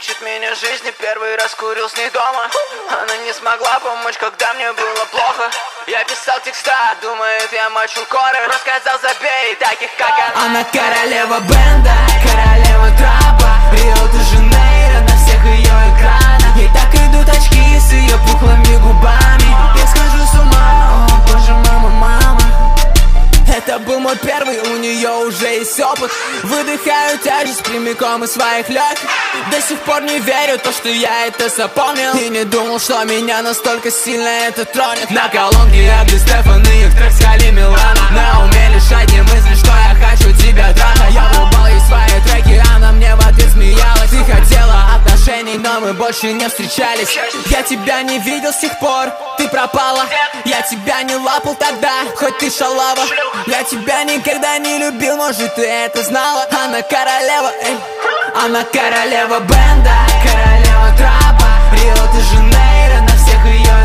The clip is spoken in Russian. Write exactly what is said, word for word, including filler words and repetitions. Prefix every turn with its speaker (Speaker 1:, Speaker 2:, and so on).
Speaker 1: Учит меня жизни, первый раз курил с ней дома. Она не смогла помочь, когда мне было плохо. Я писал текста, думает, я мочу коры. Рассказал, забей, таких как она.
Speaker 2: Она королева бенда, королева трапа, Рио-де-Жанейро на всех ее экранах. Ей так идут очки с ее пухлыми губами. Я схожу с ума, о боже, мама, мама. Это был мой первый, у нее уже есть опыт. Выдыхаю тяжесть прямиком из своих легких. До сих пор не верю то, что я это запомнил. И не думал, что меня настолько сильно это тронет. На колонке я Гли Стефан и их трек с Хали Милана. На уме лишь одни мысли, что я хочу тебя трахать. Я врубал ей свои треки, она мне в ответ смеялась. Ты хотела отношений, но мы больше не встречались. Я тебя не видел с тех пор, ты пропала. Я тебя не лапал тогда, хоть ты шалава. Я тебя никогда не любил, может ты это знала. Она королева, эй. Она королева бенда, королева трапа, Рио-де-Жанейро на всех ее